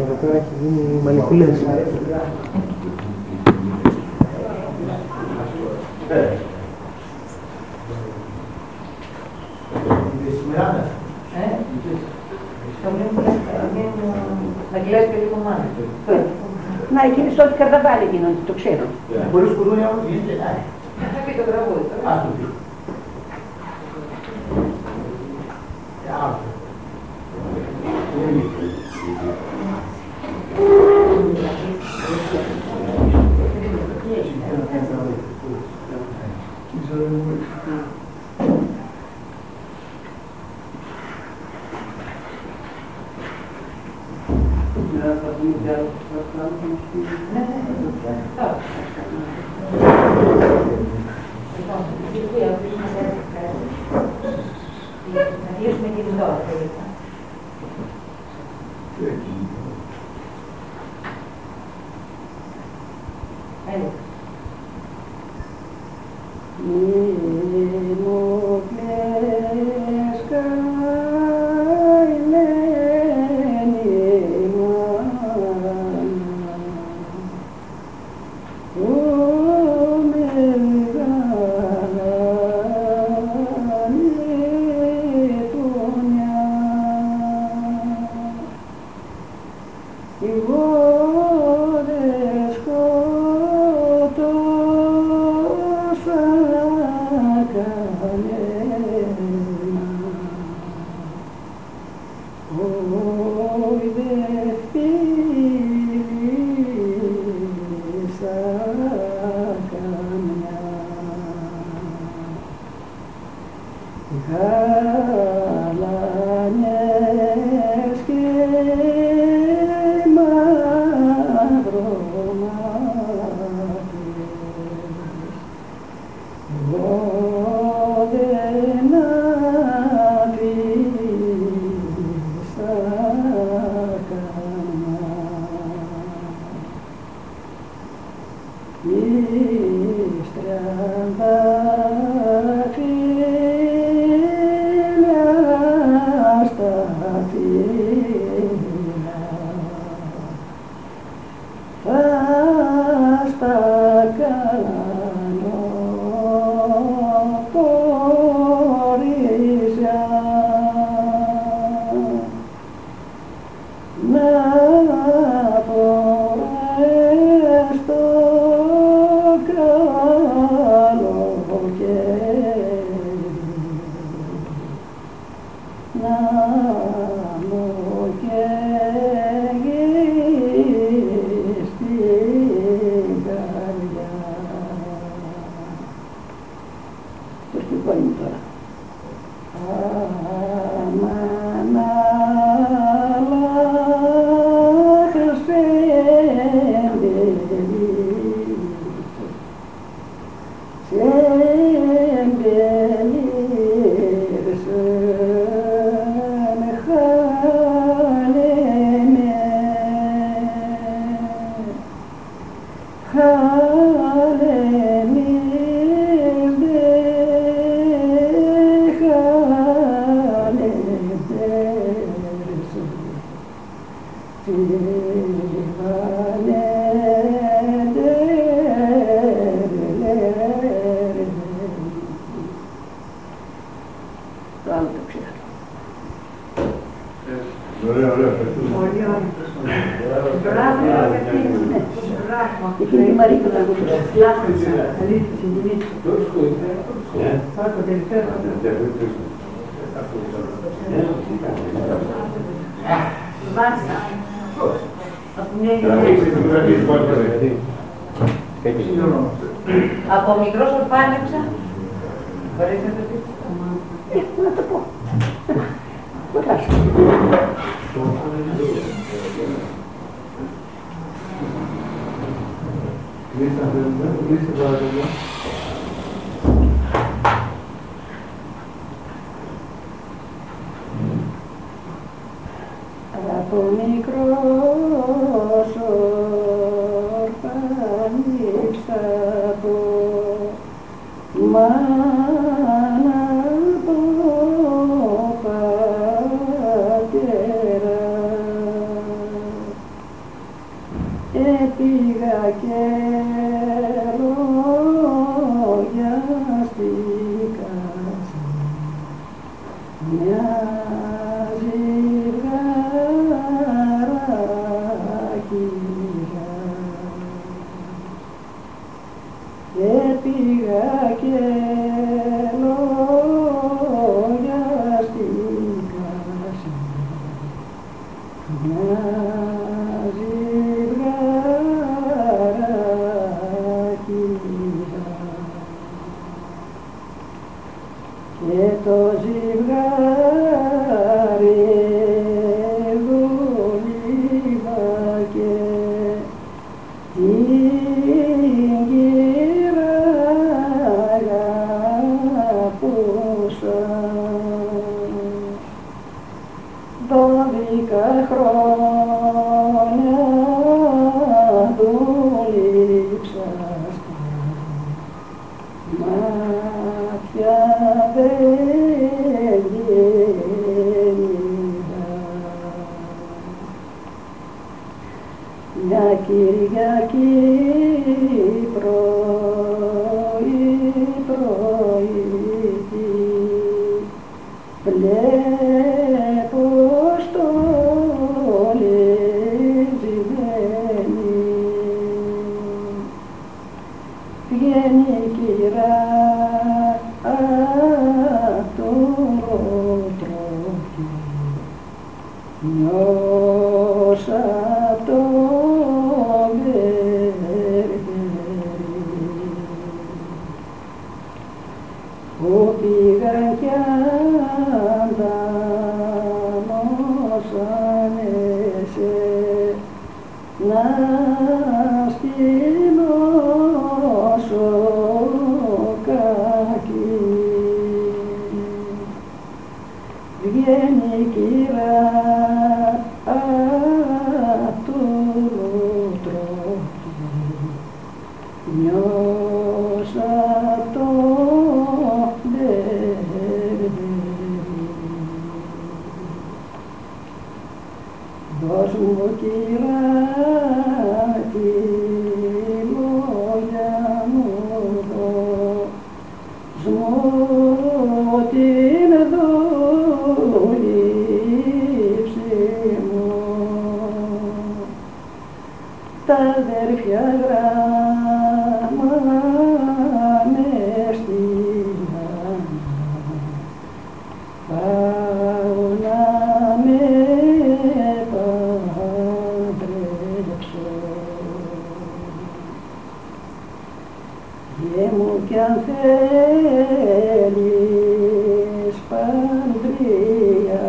εδώ πέρα έχει γίνει μανιπουλές. Να κλαις και λίγο μάνα. Να, εκείνη στο ότι καρναβάλι γίνονται, το ξέρω. Χωρίς κουδούνια όμως γίνεται. Θα πει το τραγούδι. Ας το πει. Από μικρός ορφάνεψα. Μπορείς να το πεις? Να το πω. Κοντάσου. Κλείστε παρακαλώ. Από μικρός ορφάνεψα από μάνα από πατέρα Πήγα και λογιαστήκα μια ζυγαράκια και πήγα και λογιαστήκα μια και το ζυγάρι δούλευα και την κύρα αγαπούσα 12 χρόνια δούλεψα μάτια δεν γέννητα. Μια Κυριακή πρωί βλέπω στόλη ζυγμένη βγαίνει η κυρά απ' το τρόφι νιώσα το μπερδέρι που πήγαν κι ανταμώσανεσαι να στείλωσω κακή. Βγαίνει η κυρά απ' το τρόφι νιώσα το μπερδέρι. Δώσ' μου κυρά τη λόγια μου δώσ' μου την δούληψη μου. Τα αδέρφια γράμμα με στείλαν πάω να με παντρέψω. Γε μου κι αν θέλεις παντρία,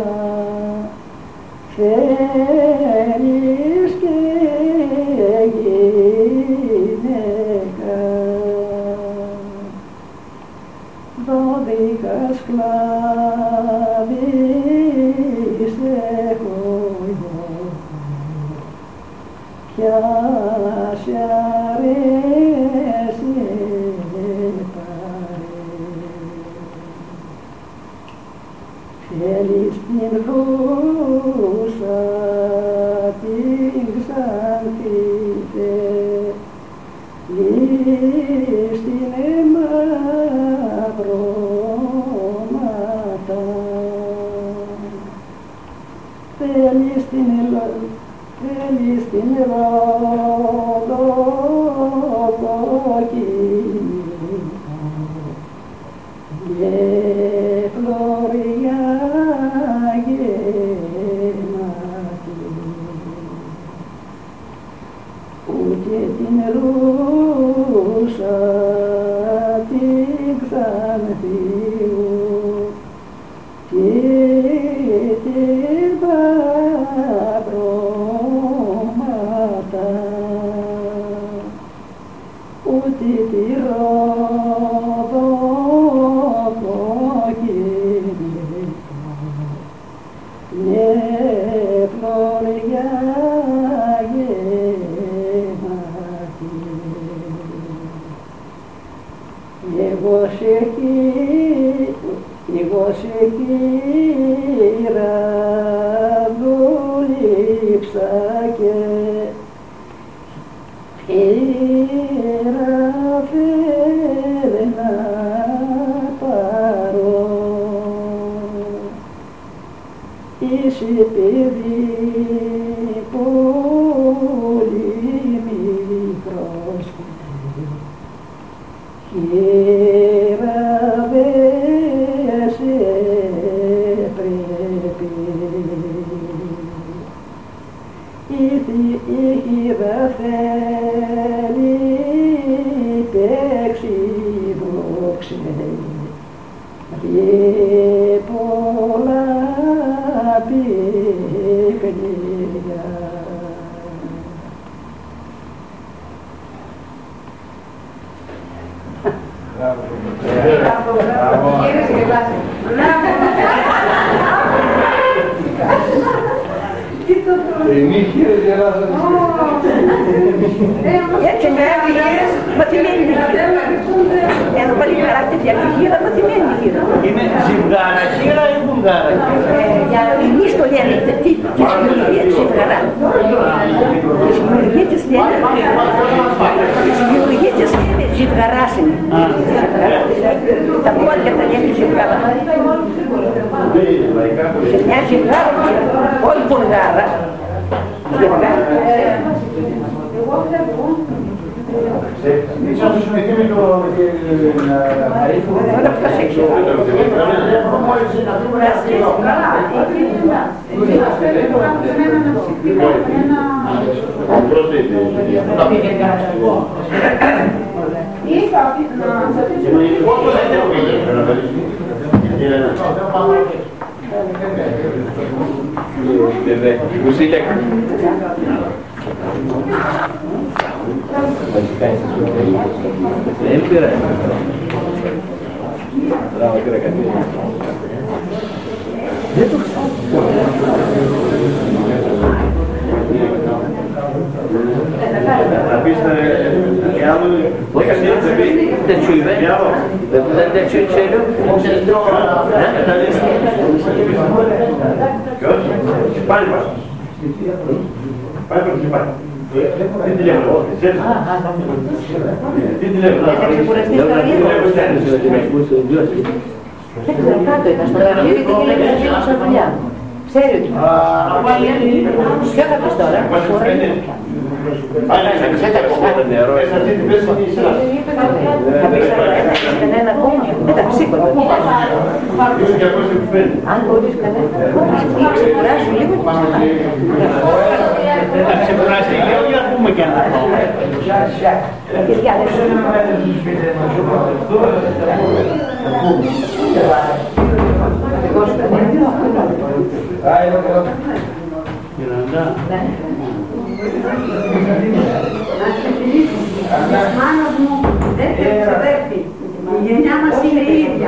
θέλεις και γυναίκα. 12 σκλάβεις έχω εγώ κι ας σ' αρέσει πάρε. Θέλεις την ρούσα την ξανθείτε, λύς την μαυρώματα. Θέλεις την ροδοκοκκίνη και φλωριά γεμάτη, ούτε την ρούσα την ξανθείου και την μαυρώματα, ούτε τη ροδοκοκκίνη ναι φλωριά γεμάτη. Εγώ σε κύρα δούληψα και φέρε να πάρω. Είσαι παιδί πολύ μικρός χείρα δεν σε πρέπει. Η χείρα θέλει παίξει δόξε και πολλά παιχνίδια. Έτσι είναι μαθημένη χείρα. Ένα πολύ χαρακτή χείρα, μαθημένη χείρα. Είναι ζυγάρα χείρα ή βουλγάρα χείρα? Εμείς το λέμε, τι ζυγαρά. Η δημιουργία της λένε ζυγαράς είναι. Τα πόδια τα λένε ζυγαρά. Σε μια ζυγάρα, όχι βουλγάρα. Ίσως σου συνεχθεί με την αριθμό. Δεν το προσέξω. Κάτω ήταν στο γραφείο και έλεγε σε δουλειά. Ξέρει ότι ποιο θα πεις τώρα? Κανένα ακόμα, δεν τα ψήκονται. Αν μπορείς κανένα, ή ξεκουράσου λίγο και Θα ξεκουράσει λίγο για να πούμε και ένα ακόμα. Μάνος μου, δεύτερη ξαδέρφη. Η γενιά μας είναι η ίδια.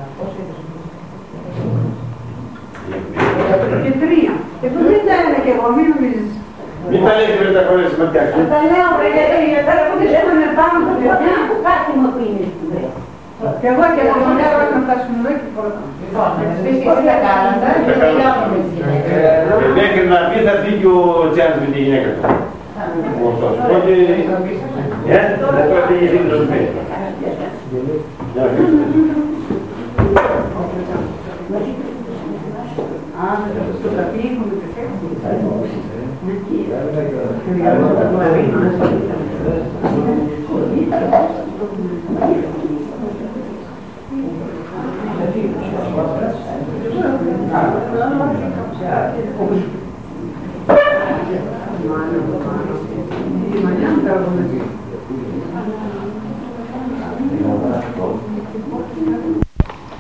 Και τρία. Και το δεν τα έλεγα και εγώ, μην νομίζεις. Μην τα λέει με τα χώρες ματιά. Τα λέω, τώρα που δεν έχουμε πάνω από παιδιά. Κάτι μου που είναι. Και εγώ και εγώ μου λέω όταν φτάσουμε εδώ και πρώτα. Εσύ τα κάνατε και μιλάμε με τις γυναίκες. Μέχρι να πει θα φύγει ο Τζιάνς με τη γυναίκα του. Οπότε, δεν το έφυγε η δίκτυος του. Στο γραφείο έχουμε